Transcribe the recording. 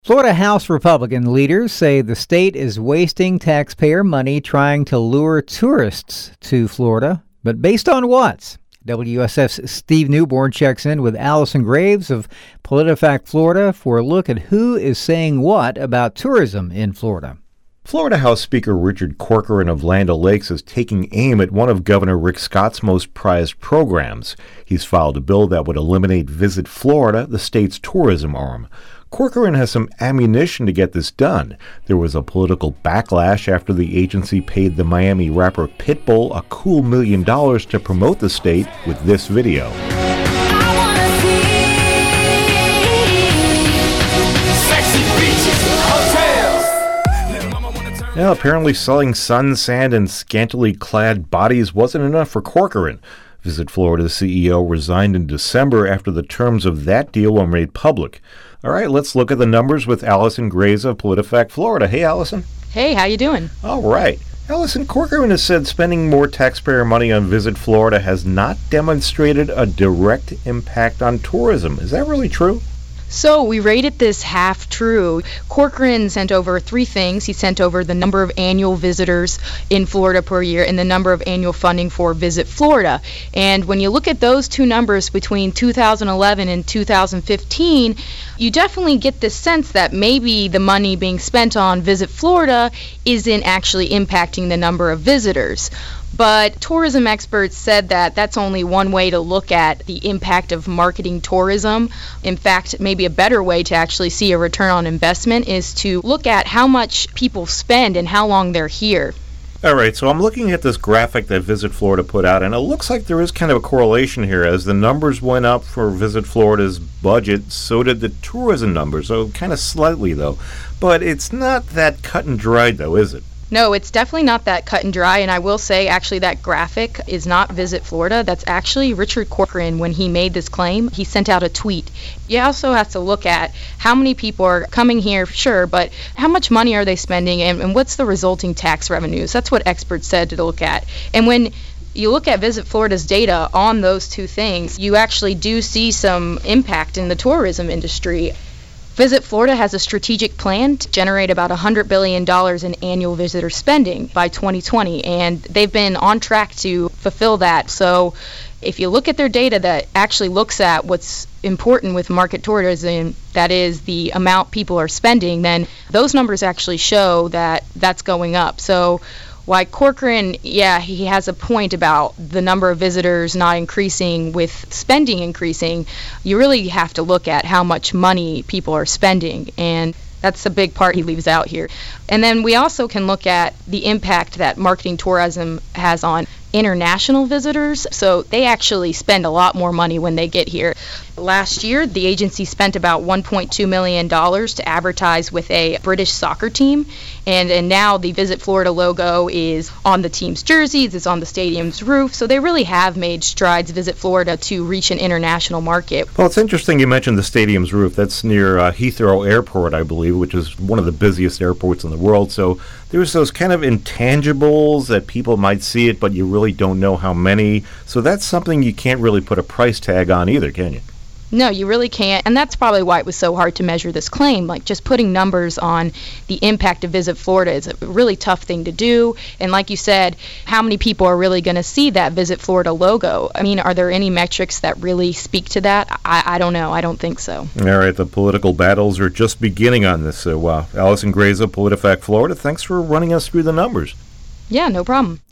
Florida House Republican leaders say the state is wasting taxpayer money trying to lure tourists to Florida. But based on what? WSF's Steve Newborn checks in with Allison Graves of PolitiFact Florida for a look at who is saying what about tourism in Florida. Florida House Speaker Richard Corcoran of Land O'Lakes is taking aim at one of Governor Rick Scott's most prized programs. He's filed a bill that would eliminate Visit Florida, the state's tourism arm. Corcoran has some ammunition to get this done. There was a political backlash after the agency paid the Miami rapper Pitbull a cool $1 million to promote the state with this video. Now, apparently selling sun, sand, and scantily clad bodies wasn't enough for Corcoran. Visit Florida's CEO resigned in December after the terms of that deal were made public. All right, let's look at the numbers with Allison Graves of PolitiFact Florida. Hey, Allison. Hey, how you doing? All right. Allison, Corcoran has said spending more taxpayer money on Visit Florida has not demonstrated a direct impact on tourism. Is that really true? So we rated this half true. Corcoran sent over three things. He sent over the number of annual visitors in Florida per year and the number of annual funding for Visit Florida. And when you look at those two numbers between 2011 and 2015, you definitely get this sense that maybe the money being spent on Visit Florida isn't actually impacting the number of visitors. But tourism experts said that that's only one way to look at the impact of marketing tourism. In fact, maybe a better way to actually see a return on investment is to look at how much people spend and how long they're here. All right, so I'm looking at this graphic that Visit Florida put out, and it looks like there is kind of a correlation here. As the numbers went up for Visit Florida's budget, so did the tourism numbers, so kind of slightly, though. But it's not that cut and dried, though, is it? No, it's definitely not that cut and dry, and I will say actually that graphic is not Visit Florida. That's actually Richard Corcoran. When he made this claim, he sent out a tweet. You also have to look at how many people are coming here, sure, but how much money are they spending and what's the resulting tax revenues? That's what experts said to look at. And when you look at Visit Florida's data on those two things, you actually do see some impact in the tourism industry. Visit Florida has a strategic plan to generate about $100 billion in annual visitor spending by 2020, and they've been on track to fulfill that. So if you look at their data that actually looks at what's important with market tourism, that is the amount people are spending, then those numbers actually show that that's going up. So why Corcoran, yeah, he has a point about the number of visitors not increasing with spending increasing. You really have to look at how much money people are spending, and that's a big part he leaves out here. And then we also can look at the impact that marketing tourism has on international visitors. So they actually spend a lot more money when they get here. Last year, the agency spent about $1.2 million to advertise with a British soccer team. And now the Visit Florida logo is on the team's jerseys, it's on the stadium's roof. So they really have made strides, Visit Florida, to reach an international market. Well, it's interesting you mentioned the stadium's roof. That's near Heathrow Airport, I believe, which is one of the busiest airports in the world. So there's those kind of intangibles that people might see it, but you really don't know how many. So that's something you can't really put a price tag on either, can you? No, you really can't, and that's probably why it was so hard to measure this claim. Like, just putting numbers on the impact of Visit Florida is a really tough thing to do, and like you said, how many people are really going to see that Visit Florida logo? I mean, are there any metrics that really speak to that? I don't know. I don't think so. All right, the political battles are just beginning on this. So, Allison Graves of PolitiFact Florida, thanks for running us through the numbers. Yeah, no problem.